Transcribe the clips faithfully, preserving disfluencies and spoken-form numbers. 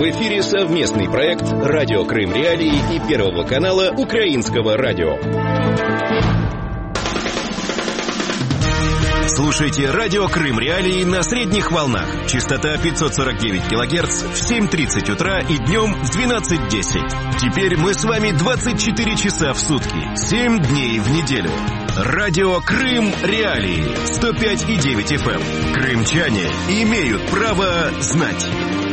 В эфире совместный проект «Радио Крым Реалии» и Первого канала Украинского радио. Слушайте «Радио Крым Реалии» на средних волнах. Частота пятьсот сорок девять килогерц в семь тридцать утра и днем в двенадцать десять. Теперь мы с вами двадцать четыре часа в сутки, семь дней в неделю. «Радио Крым Реалии» сто пять и девять эф эм. Крымчане имеют право знать.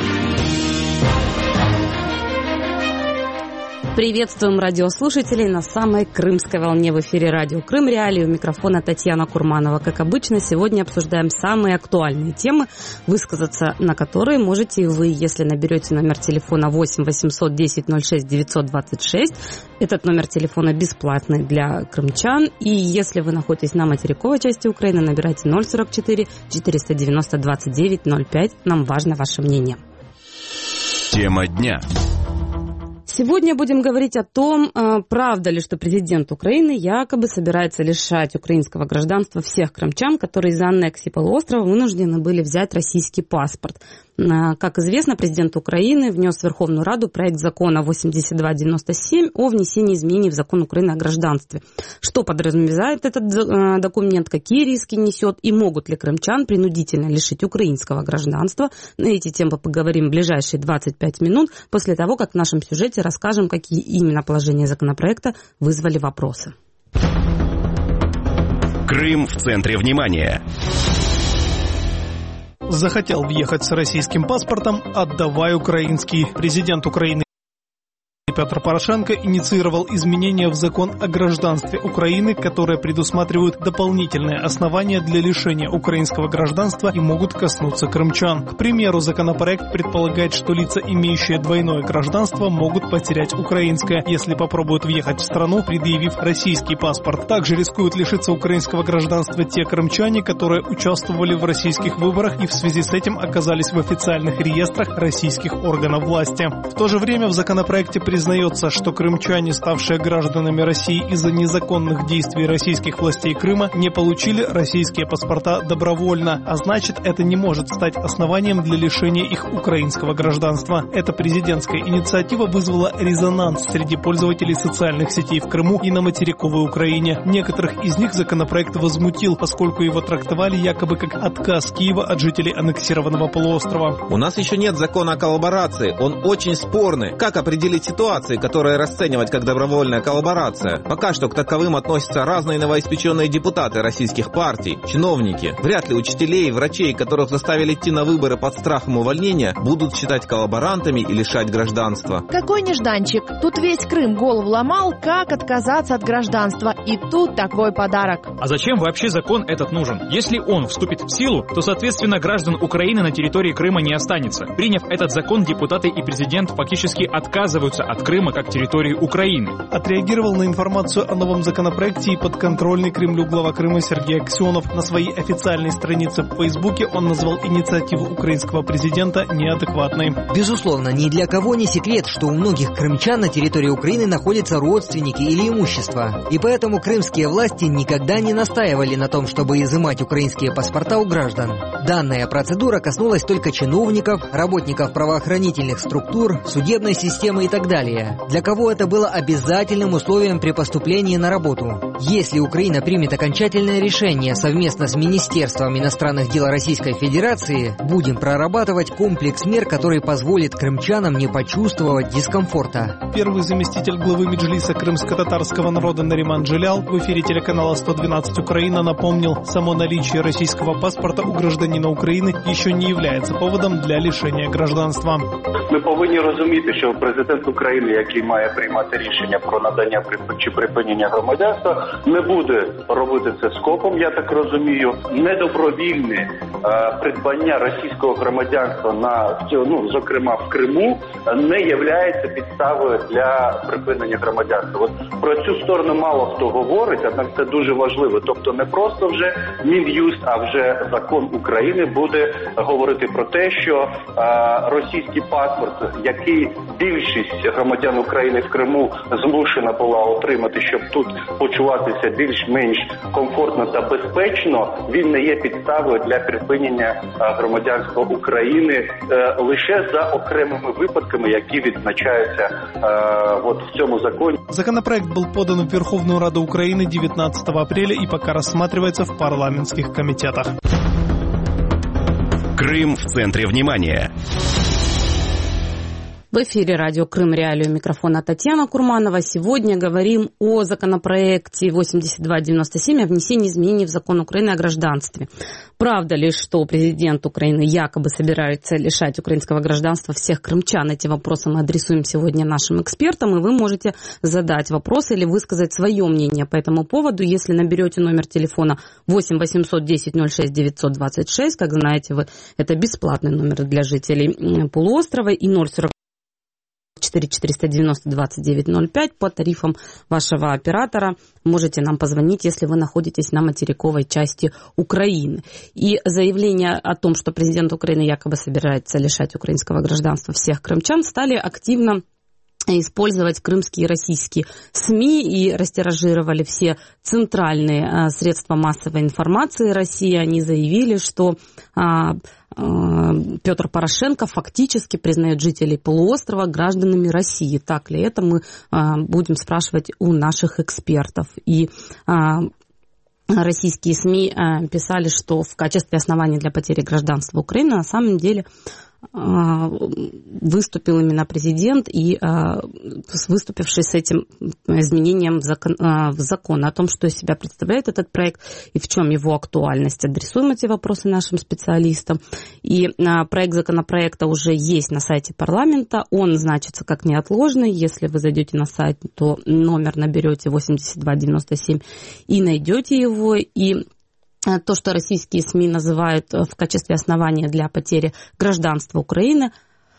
Приветствуем радиослушателей на самой крымской волне. В эфире «Радио Крым Реалии». У микрофона Татьяна Курманова. Как обычно, сегодня обсуждаем самые актуальные темы, высказаться на которые можете и вы, если наберете номер телефона восемь восемьсот десять ноль шесть девятьсот двадцать шесть. Этот номер телефона бесплатный для крымчан. И если вы находитесь на материковой части Украины, набирайте ноль сорок четыре четыреста девяносто двадцать девять ноль пять. Нам важно ваше мнение. Тема дня. Сегодня будем говорить о том, правда ли, что президент Украины якобы собирается лишать украинского гражданства всех крымчан, которые из-за аннексии полуострова вынуждены были взять российский паспорт. Как известно, президент Украины внес в Верховную Раду проект закона восемьдесят два девяносто семь о внесении изменений в закон Украины о гражданстве. Что подразумевает этот документ, какие риски несет и могут ли крымчан принудительно лишить украинского гражданства? На эти темы поговорим в ближайшие двадцать пять минут после того, как в нашем сюжете расскажем, какие именно положения законопроекта вызвали вопросы. Крым в центре внимания. Захотел въехать с российским паспортом, отдавай украинский. Президент Украины Петр Порошенко инициировал изменения в закон о гражданстве Украины, которые предусматривают дополнительные основания для лишения украинского гражданства и могут коснуться крымчан. К примеру, законопроект предполагает, что лица, имеющие двойное гражданство, могут потерять украинское, если попробуют въехать в страну, предъявив российский паспорт. Также рискуют лишиться украинского гражданства те крымчане, которые участвовали в российских выборах и в связи с этим оказались в официальных реестрах российских органов власти. В то же время в законопроекте признается, Признается, что крымчане, ставшие гражданами России из-за незаконных действий российских властей Крыма, не получили российские паспорта добровольно, а значит, это не может стать основанием для лишения их украинского гражданства. Эта президентская инициатива вызвала резонанс среди пользователей социальных сетей в Крыму и на материковой Украине. Некоторых из них законопроект возмутил, поскольку его трактовали якобы как отказ Киева от жителей аннексированного полуострова. У нас еще нет закона о коллаборации, он очень спорный. Как определить ситуацию, которые расценивать как добровольная коллаборация? Пока что к таковым относятся разные новоиспеченные депутаты российских партий, чиновники. Вряд ли учителей и врачей, которых заставили идти на выборы под страхом увольнения, будут считать коллаборантами и лишать гражданства. Какой нежданчик. Тут весь Крым голову ломал, как отказаться от гражданства. И тут такой подарок. А зачем вообще закон этот нужен? Если он вступит в силу, то, соответственно, граждан Украины на территории Крыма не останется. Приняв этот закон, депутаты и президент фактически отказываются от Крыма как территории Украины. Отреагировал на информацию о новом законопроекте и подконтрольный Кремлю глава Крыма Сергей Аксенов. На своей официальной странице в Фейсбуке он назвал инициативу украинского президента неадекватной. Безусловно, ни для кого не секрет, что у многих крымчан на территории Украины находятся родственники или имущество. И поэтому крымские власти никогда не настаивали на том, чтобы изымать украинские паспорта у граждан. Данная процедура коснулась только чиновников, работников правоохранительных структур, судебной системы и так далее. Для кого это было обязательным условием при поступлении на работу. Если Украина примет окончательное решение совместно с Министерством иностранных дел Российской Федерации, будем прорабатывать комплекс мер, который позволит крымчанам не почувствовать дискомфорта. Первый заместитель главы Меджлиса крымско-татарского народа Нариман Джилял в эфире телеканала сто двенадцать Украина напомнил, само наличие российского паспорта у гражданина Украины еще не является поводом для лишения гражданства. Ми повинні розуміти, що президент України, який має приймати рішення про надання чи припинення громадянства, не буде робити це скопом, я так розумію. Недобровільне е, придбання російського громадянства, на, ну, зокрема в Криму, не є підставою для припинення громадянства. От про цю сторону мало хто говорить, однак це дуже важливо. Тобто не просто вже Мін'юст, а вже закон України буде говорити про те, що е, російський паспорт, який більшість громадян України в Криму змушена була отримати, щоб тут почуватися більш-менш комфортно та безпечно, він не є підставою для припинення громадянства України лише за окремими випадками, які відзначаються вот в цьому законі. Законопроект был подан в Верховную Раду Украины девятнадцатого апреля и пока рассматривается в парламентских комитетах. Крым в центре внимания. В эфире радио «Крым Реалии», у микрофона Татьяна Курманова. Сегодня говорим о законопроекте восемьдесят два девяносто семь о внесении изменений в закон Украины о гражданстве. Правда ли, что президент Украины якобы собирается лишать украинского гражданства всех крымчан? Эти вопросы мы адресуем сегодня нашим экспертам, и вы можете задать вопрос или высказать свое мнение по этому поводу, если наберете номер телефона восемь восемьсот десять ноль шесть девятьсот двадцать шесть, как знаете вы, это бесплатный номер для жителей полуострова, и ноль сорок четыре четыреста девяносто двадцать девять ноль пять по тарифам вашего оператора. Можете нам позвонить, если вы находитесь на материковой части Украины. И заявление о том, что президент Украины якобы собирается лишать украинского гражданства всех крымчан, стали активно использовать крымские и российские СМИ и растиражировали все центральные а, средства массовой информации России. Они заявили, что а, а, Петр Порошенко фактически признает жителей полуострова гражданами России. Так ли это, мы а, будем спрашивать у наших экспертов. И а, российские СМИ а, писали, что в качестве основания для потери гражданства Украины на самом деле выступил именно президент и выступивший с этим изменением в закон, в закон о том, что из себя представляет этот проект и в чем его актуальность. Адресуем эти вопросы нашим специалистам. И проект законопроекта уже есть на сайте парламента. Он значится как неотложный. Если вы зайдете на сайт, то номер наберете восемьдесят два девяносто семь и найдете его. И то, что российские СМИ называют в качестве основания для потери гражданства Украины,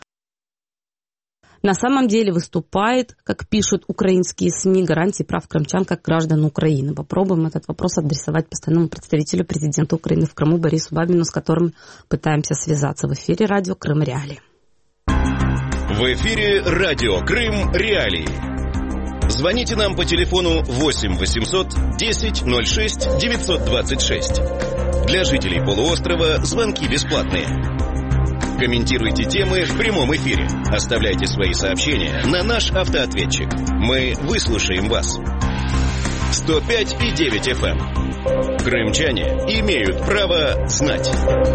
на самом деле выступает, как пишут украинские СМИ, гарантии прав крымчан как граждан Украины. Попробуем этот вопрос адресовать постоянному представителю президента Украины в Крыму Борису Бабину, с которым пытаемся связаться. В эфире радио «Крым Реалии». В эфире радио «Крым Реалии». Звоните нам по телефону восемь восемьсот десять ноль шесть девятьсот двадцать шесть. Для жителей полуострова звонки бесплатные. Комментируйте темы в прямом эфире. Оставляйте свои сообщения на наш автоответчик. Мы выслушаем вас. сто пять и девять эф эм. Крымчане имеют право знать.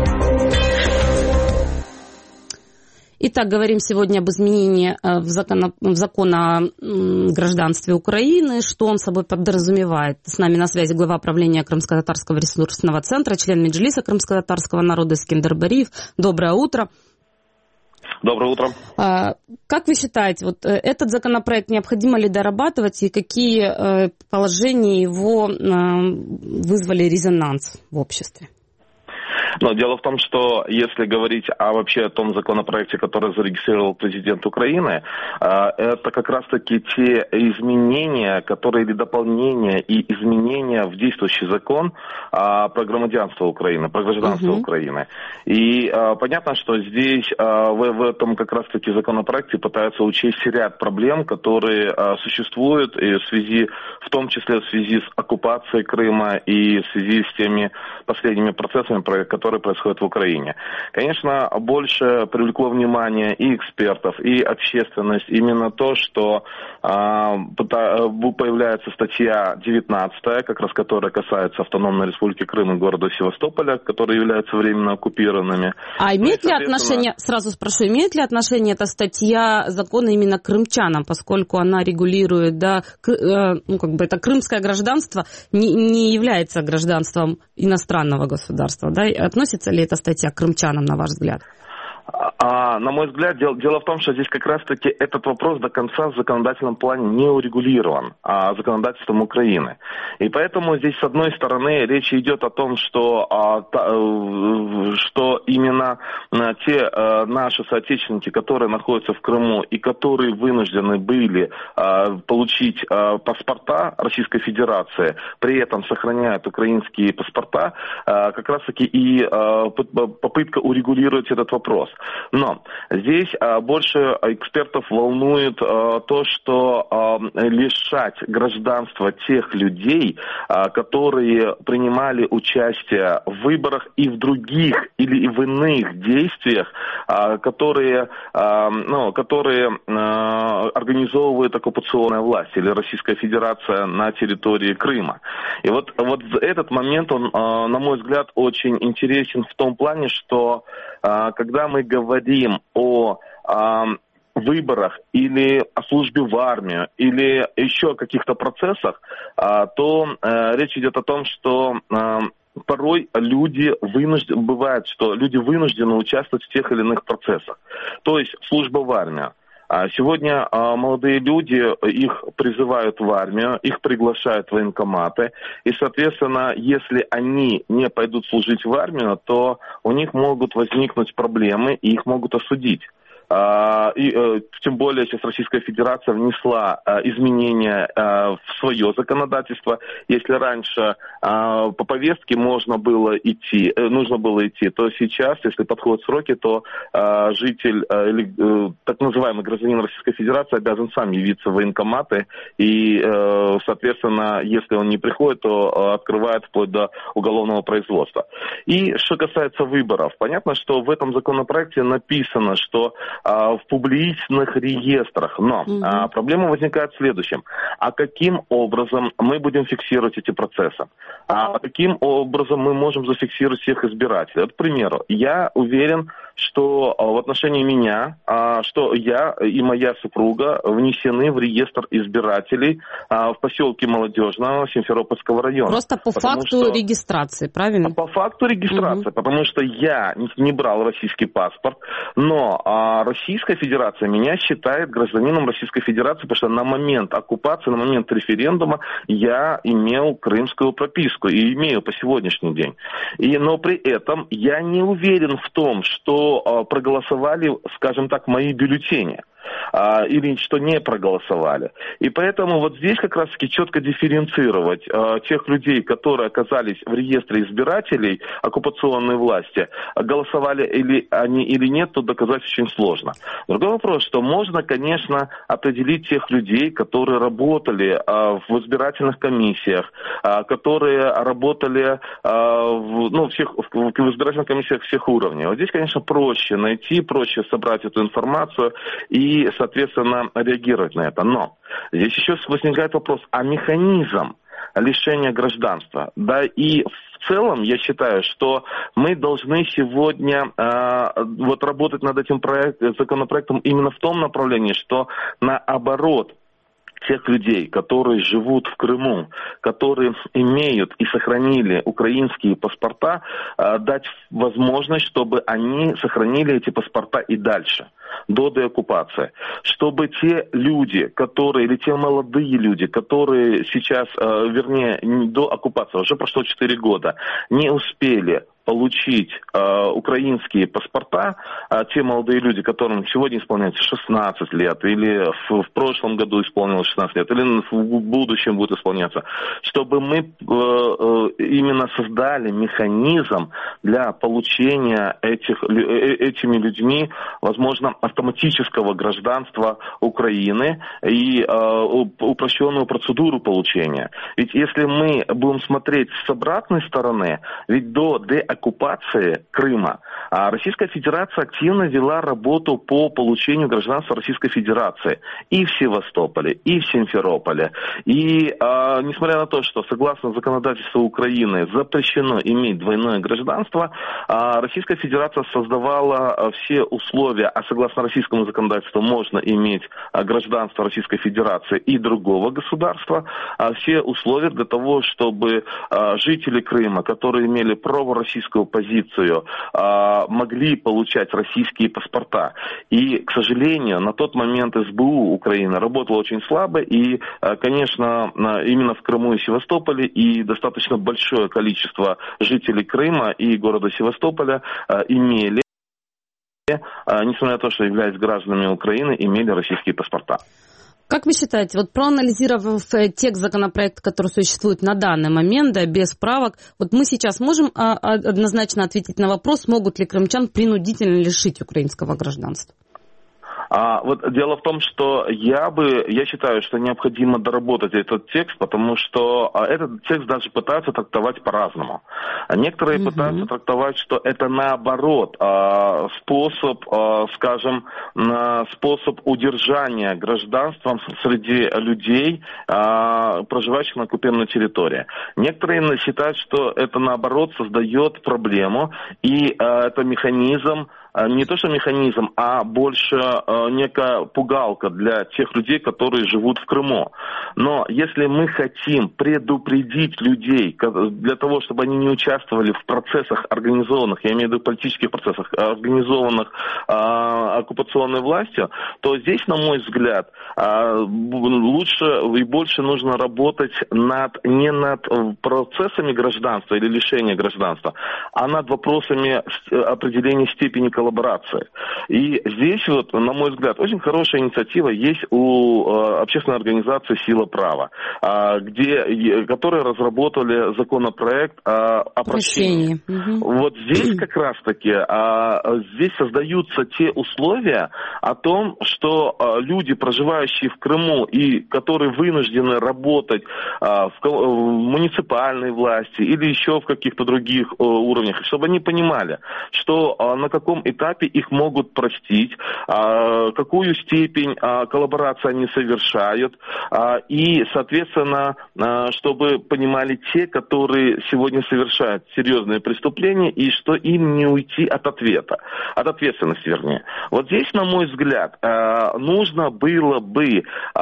Итак, говорим сегодня об изменении в закон, в закон о гражданстве Украины, что он собой подразумевает. С нами на связи глава правления Крымско-татарского ресурсного центра, член Меджлиса крымско-татарского народа Искендер Бариев. Доброе утро. Доброе утро. Как вы считаете, вот этот законопроект необходимо ли дорабатывать, и какие положения его вызвали резонанс в обществе? Но дело в том, что если говорить о вообще о том законопроекте, который зарегистрировал президент Украины, это как раз-таки те изменения, которые или дополнения и изменения в действующий закон про гражданство Украины, про гражданство угу. Украины. И понятно, что здесь в, в этом как раз-таки законопроекте пытаются учесть ряд проблем, которые существуют и в связи, в том числе в связи с оккупацией Крыма и в связи с теми последними процессами, которые которые происходят в Украине. Конечно, больше привлекло внимание и экспертов, и общественность именно то, что э, появляется статья девятнадцатая, как раз которая касается автономной республики Крым и города Севастополя, которые являются временно оккупированными. А имеет ну, ли отношение, сразу спрошу, имеет ли отношение эта статья закона именно к крымчанам, поскольку она регулирует, да, к, э, ну, как бы это крымское гражданство не, не является гражданством иностранного государства, да, относится ли эта статья к крымчанам, на ваш взгляд? А, на мой взгляд, дело, дело в том, что здесь как раз-таки этот вопрос до конца в законодательном плане не урегулирован а, законодательством Украины. И поэтому здесь, с одной стороны, речь идет о том, что, а, та, что именно а, те а, наши соотечественники, которые находятся в Крыму и которые вынуждены были а, получить а, паспорта Российской Федерации, при этом сохраняют украинские паспорта, а, как раз-таки и а, попытка урегулировать этот вопрос. Но здесь а, больше экспертов волнует а, то, что а, лишать гражданства тех людей, а, которые принимали участие в выборах и в других или в иных действиях, а, которые, а, ну, которые а, организовывает оккупационная власть или Российская Федерация на территории Крыма. И вот, вот этот момент, он, а, на мой взгляд, очень интересен в том плане, что а, когда мы говорим о а, выборах или о службе в армию или еще о каких-то процессах, а, то а, речь идет о том, что а, порой люди вынуждены, бывает, что люди вынуждены участвовать в тех или иных процессах. То есть служба в армию. Сегодня молодые люди, их призывают в армию, их приглашают в военкоматы, и, соответственно, если они не пойдут служить в армию, то у них могут возникнуть проблемы, и их могут осудить. И тем более сейчас Российская Федерация внесла изменения в свое законодательство. Если раньше по повестке можно было идти, нужно было идти, то сейчас, если подходят сроки, то житель или так называемый гражданин Российской Федерации обязан сам явиться в военкоматы, и, соответственно, если он не приходит, то открывает вплоть до уголовного производства. И что касается выборов, понятно, что в этом законопроекте написано, что в публичных реестрах. Но угу. а, проблема возникает в следующем. А каким образом мы будем фиксировать эти процессы? А каким образом мы можем зафиксировать всех избирателей? Вот, к примеру, я уверен, что в отношении меня, что я и моя супруга внесены в реестр избирателей в поселке Молодежного Симферопольского района. Просто по факту что... регистрации, правильно? По факту регистрации, угу. потому что я не брал российский паспорт, но Российская Федерация меня считает гражданином Российской Федерации, потому что на момент оккупации, на момент референдума я имел крымскую прописку и имею по сегодняшний день. И, но при этом я не уверен в том, что проголосовали, скажем так, мои бюллетени. Или что не проголосовали. И поэтому вот здесь как раз-таки четко дифференцировать а, тех людей, которые оказались в реестре избирателей оккупационной власти, голосовали или они или нет, тут доказать очень сложно. Другой вопрос, что можно, конечно, определить тех людей, которые работали а, в избирательных комиссиях, а, которые работали а, в, ну, всех, в, в избирательных комиссиях всех уровней. Вот здесь, конечно, проще найти, проще собрать эту информацию и и, соответственно, реагировать на это. Но здесь еще возникает вопрос, а механизм лишения гражданства? Да и в целом я считаю, что мы должны сегодня э, вот работать над этим проект, законопроектом именно в том направлении, что наоборот, тех людей, которые живут в Крыму, которые имеют и сохранили украинские паспорта, э, дать возможность, чтобы они сохранили эти паспорта и дальше, до деоккупации. Чтобы те люди, которые, или те молодые люди, которые сейчас, э, вернее, до оккупации, уже прошло четыре года, не успели получить э, украинские паспорта, э, те молодые люди, которым сегодня исполняется шестнадцать лет, или в, в прошлом году исполнилось шестнадцать лет, или в будущем будет исполняться, чтобы мы э, э, именно создали механизм для получения этих, э, этими людьми, возможно, автоматического гражданства Украины и э, упрощенную процедуру получения. Ведь если мы будем смотреть с обратной стороны, ведь до деоккупации оккупации Крыма, Российская Федерация активно вела работу по получению гражданства Российской Федерации и в Севастополе, и в Симферополе. И а, несмотря на то, что согласно законодательству Украины запрещено иметь двойное гражданство, а, Российская Федерация создавала все условия, а согласно российскому законодательству можно иметь гражданство Российской Федерации и другого государства, а, все условия для того, чтобы а, жители Крыма, которые имели пророссийскую позицию, могли получать российские паспорта. И, к сожалению, на тот момент СБУ Украины работала очень слабо, и, конечно, именно в Крыму и Севастополе и достаточно большое количество жителей Крыма и города Севастополя имели, несмотря на то, что являясь гражданами Украины, имели российские паспорта. Как вы считаете, вот проанализировав текст законопроекта, который существует на данный момент, да, без правок, вот мы сейчас можем однозначно ответить на вопрос, могут ли крымчан принудительно лишить украинского гражданства? А вот дело в том, что я бы, я считаю, что необходимо доработать этот текст, потому что этот текст даже пытаются трактовать по-разному. Некоторые угу. пытаются трактовать, что это наоборот способ, скажем, способ удержания гражданства среди людей, проживающих на оккупированной территории. Некоторые считают, что это наоборот создает проблему, и это механизм, не то что механизм, а больше э, некая пугалка для тех людей, которые живут в Крыму. Но если мы хотим предупредить людей для того, чтобы они не участвовали в процессах организованных, я имею в виду политических процессах, организованных э, оккупационной властью, то здесь, на мой взгляд, э, лучше и больше нужно работать над, не над процессами гражданства или лишения гражданства, а над вопросами определения степени коллаборации. И здесь вот, на мой взгляд, очень хорошая инициатива есть у э, общественной организации «Сила права», э, где, которые разработали законопроект э, о прощении. Угу. Вот здесь как раз-таки э, здесь создаются те условия о том, что э, люди, проживающие в Крыму и которые вынуждены работать э, в, в муниципальной власти или еще в каких-то других э, уровнях, чтобы они понимали, что э, на каком этапе этапе их могут простить, какую степень коллаборации они совершают, и, соответственно, чтобы понимали те, которые сегодня совершают серьезные преступления, и что им не уйти от ответа, от ответственности, вернее. Вот здесь, на мой взгляд, нужно было бы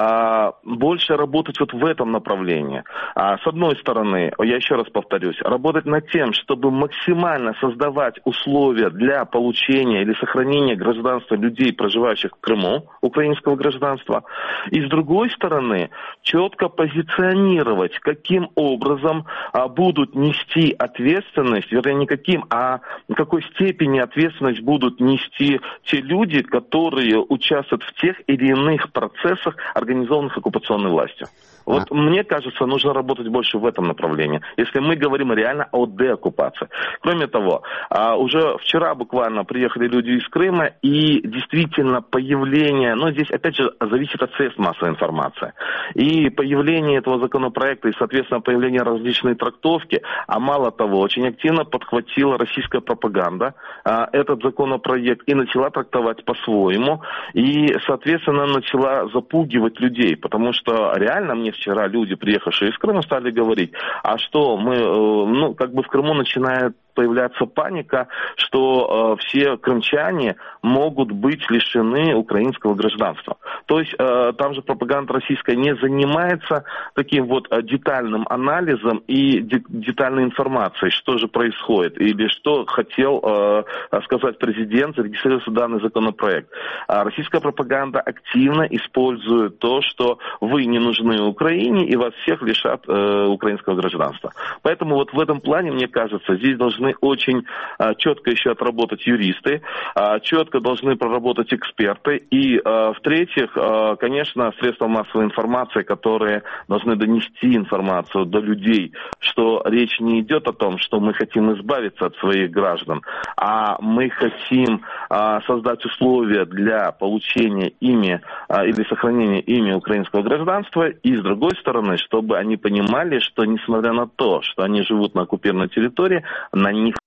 больше работать вот в этом направлении. С одной стороны, я еще раз повторюсь, работать над тем, чтобы максимально создавать условия для получения или сохранения гражданства людей, проживающих в Крыму, украинского гражданства. И с другой стороны, четко позиционировать, каким образом а, будут нести ответственность, вернее, не каким, а в какой степени ответственность будут нести те люди, которые участвуют в тех или иных процессах, организованных оккупационной властью. Вот а. мне кажется, нужно работать больше в этом направлении, если мы говорим реально о деоккупации. Кроме того, уже вчера буквально приехали люди из Крыма, и действительно появление, ну здесь опять же зависит от средств массовой информации, и появление этого законопроекта, и соответственно появление различной трактовки, а мало того, очень активно подхватила российская пропаганда этот законопроект и начала трактовать по-своему, и соответственно начала запугивать людей, потому что реально мне вчера люди, приехавшие из Крыма, стали говорить, а что мы, ну, как бы в Крыму начинает появляться паника, что э, все крымчане могут быть лишены украинского гражданства. То есть э, там же пропаганда российская не занимается таким вот э, детальным анализом и де- детальной информацией, что же происходит или что хотел э, сказать президент, зарегистрировался данный законопроект. А российская пропаганда активно использует то, что вы не нужны Украине и вас всех лишат э, украинского гражданства. Поэтому вот в этом плане, мне кажется, здесь должны очень а, четко еще отработать юристы, а, четко должны проработать эксперты и, а, в-третьих, а, конечно, средства массовой информации, которые должны донести информацию до людей, что речь не идет о том, что мы хотим избавиться от своих граждан, а мы хотим а, создать условия для получения ими а, или сохранения ими украинского гражданства, и, с другой стороны, чтобы они понимали, что, несмотря на то, что они живут на оккупированной территории, на них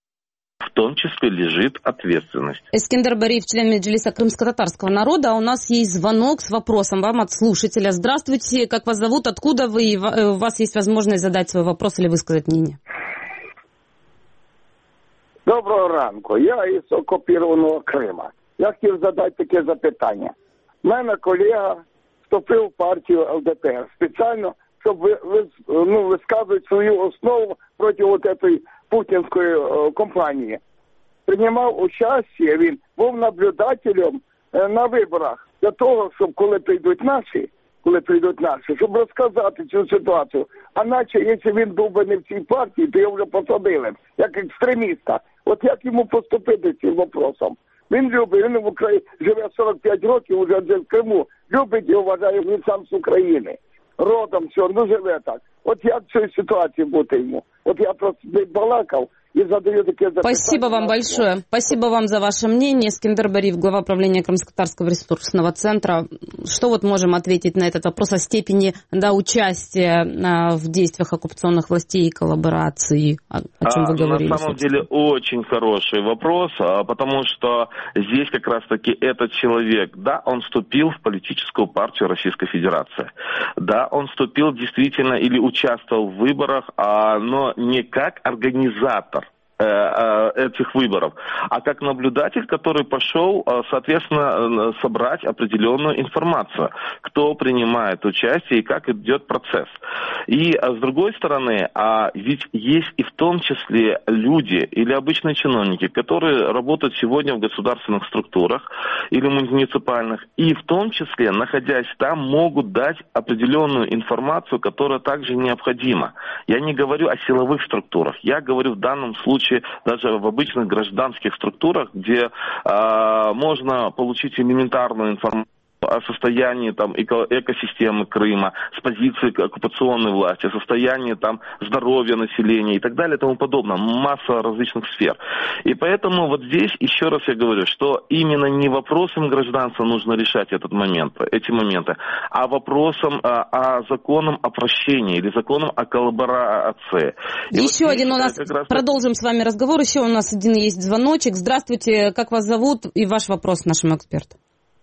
в том числе лежит ответственность. Эскендер Бариев, член Меджлиса крымско-татарского народа. А у нас есть звонок с вопросом вам от слушателя. Здравствуйте, как вас зовут, откуда вы? У вас есть возможность задать свой вопрос или высказать мнение. Доброго ранку. Я із окупованого Крима. Я хотів задати таке запитання. У мене колега вступив в партію ел де пе ер спеціально, щоб ви, ви, ну, висказувати свою основу проти от цієї путінської е, компанії. Приймав участь, він був наблюдателем е, на виборах для того, щоб коли прийдуть наші, коли прийдуть наші, щоб розказати цю ситуацію. А наче, якщо він був би не в цій партії, то його вже посадили, як екстреміста. От як йому поступити цим вопросом? Він любить, він в Україні живе сорок п'ять років, вже в Криму. Любить і вважає, він сам з України. Родом, все, ну живе так. От як в цій ситуації бути йому? От я просто балакав и задаю такие запитания. Спасибо вам большое. Спасибо вам за ваше мнение. Скиндер Бариев, глава правления Крымско-Татарского ресурсного центра. Что вот можем ответить на этот вопрос о степени, да, участия а, в действиях оккупационных властей и коллаборации, о, о чем вы говорили? На самом деле очень хороший вопрос, потому что здесь как раз-таки этот человек, да, он вступил в политическую партию Российской Федерации. Да, он вступил действительно или участвовал в выборах, но не как организатор этих выборов, а как наблюдатель, который пошел, соответственно, собрать определенную информацию, кто принимает участие и как идет процесс. И с другой стороны, ведь есть и в том числе люди или обычные чиновники, которые работают сегодня в государственных структурах или муниципальных, и в том числе, находясь там, могут дать определенную информацию, которая также необходима. Я не говорю о силовых структурах, я говорю в данном случае даже в обычных гражданских структурах, где э, можно получить элементарную информацию о состоянии там эко- экосистемы Крыма, с позиции оккупационной власти, о состоянии там здоровья населения и так далее и тому подобное. Масса различных сфер. И поэтому вот здесь еще раз я говорю, что именно не вопросом гражданства нужно решать этот момент, эти моменты, а вопросом а, а законом о прощении или законом о коллаборации. И еще вот один у нас, раз... продолжим с вами разговор, еще у нас один есть звоночек. Здравствуйте, как вас зовут и ваш вопрос нашему эксперту?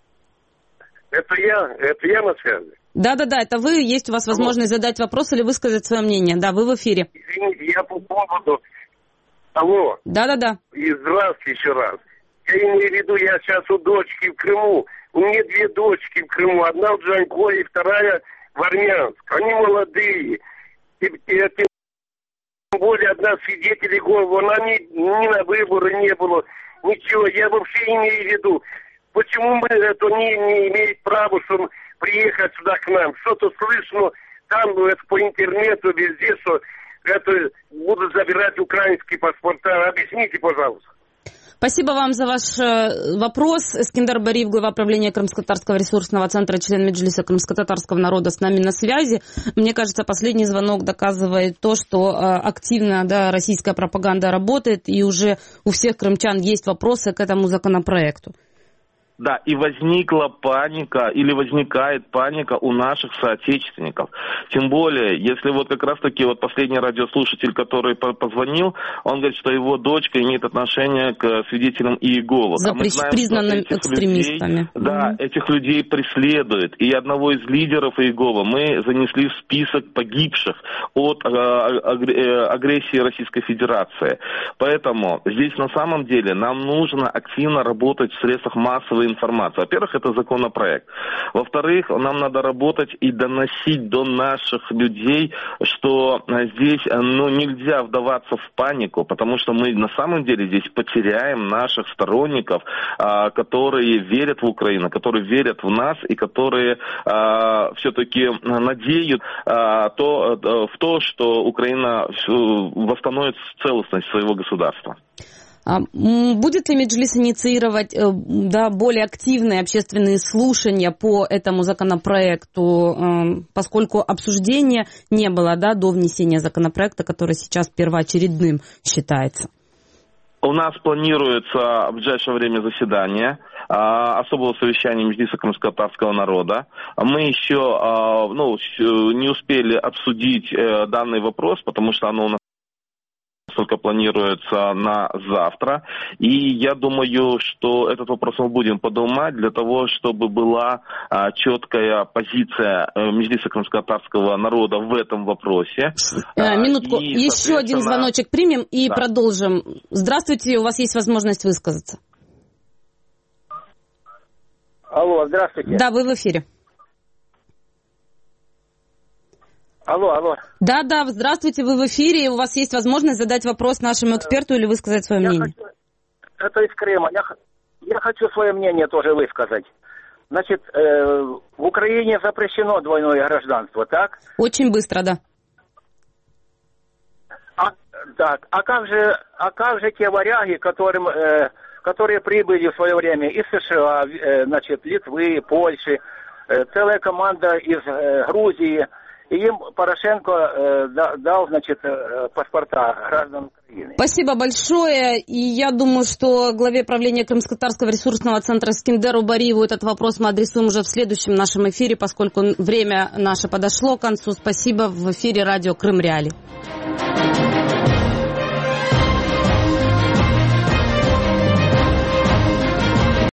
Это я, это я на связи. Да-да-да, это вы, есть у вас возможность Алло. задать вопрос или высказать свое мнение. Да, вы в эфире. Извините, я по поводу... Алло. Да-да-да. И здравствуйте еще раз. Я имею в виду, я сейчас у дочки в Крыму. У меня две дочки в Крыму. Одна в Джанкое, вторая в Армянск. Они молодые. И, и, тем более одна свидетель Иеговы. Она ни, ни на выборы не было. Ничего, я вообще имею в виду... Почему мы это не, не имеем права, чтобы приехать сюда к нам? Что-то слышно там это, по интернету, везде, что это будут забирать украинские паспорта. Объясните, пожалуйста. Спасибо вам за ваш вопрос. Скиндер Бариев, глава правления Крымско-Татарского ресурсного центра, член Меджлиса крымско-татарского народа, с нами на связи. Мне кажется, последний звонок доказывает то, что активно, да, российская пропаганда работает, и уже у всех крымчан есть вопросы к этому законопроекту. Да, и возникла паника, или возникает паника у наших соотечественников. Тем более, если вот как раз-таки вот последний радиослушатель, который позвонил, он говорит, что его дочка имеет отношение к свидетелям Иеговы. За а мы знаем, признанными экстремистами. Людей, да, mm-hmm. этих людей преследуют. И одного из лидеров Иеговы мы занесли в список погибших от э, агрессии Российской Федерации. Поэтому здесь на самом деле нам нужно активно работать в средствах массовой информации. Во-первых, это законопроект. Во-вторых, нам надо работать и доносить до наших людей, что здесь ну, нельзя вдаваться в панику, потому что мы на самом деле здесь потеряем наших сторонников, которые верят в Украину, которые верят в нас и которые все-таки надеют в то, что Украина восстановит целостность своего государства. Будет ли Меджлис инициировать, да, более активные общественные слушания по этому законопроекту, поскольку обсуждения не было, да, до внесения законопроекта, который сейчас первоочередным считается? У нас планируется в ближайшее время заседание особого совещания Меджлиса крымско-татарского народа. Мы еще ну, не успели обсудить данный вопрос, потому что оно у нас только планируется на завтра. И я думаю, что этот вопрос мы будем поднимать для того, чтобы была а, четкая позиция Меджлиса крымско-татарского народа в этом вопросе. А, минутку, и, еще один звоночек примем и да. продолжим. Здравствуйте, у вас есть возможность высказаться. Алло, здравствуйте. Да, вы в эфире. Алло, алло. Да, да, здравствуйте, вы в эфире, у вас есть возможность задать вопрос нашему эксперту или высказать свое я мнение. Хочу, это из Крыма. Я, я хочу свое мнение тоже высказать. Значит, э, в Украине запрещено двойное гражданство, так? Очень быстро, да. А, так, а как же, а как же те варяги, которым, э, которые прибыли в свое время из США, э, значит, Литвы, Польши, э, целая команда из э, Грузии. И им Порошенко э, дал, значит, э, паспорта граждан Украины. Спасибо большое. И я думаю, что главе правления Крымско-Татарского ресурсного центра Скиндеру Бариеву этот вопрос мы адресуем уже в следующем нашем эфире, поскольку время наше подошло к концу. Спасибо. В эфире радио Крым Реалии.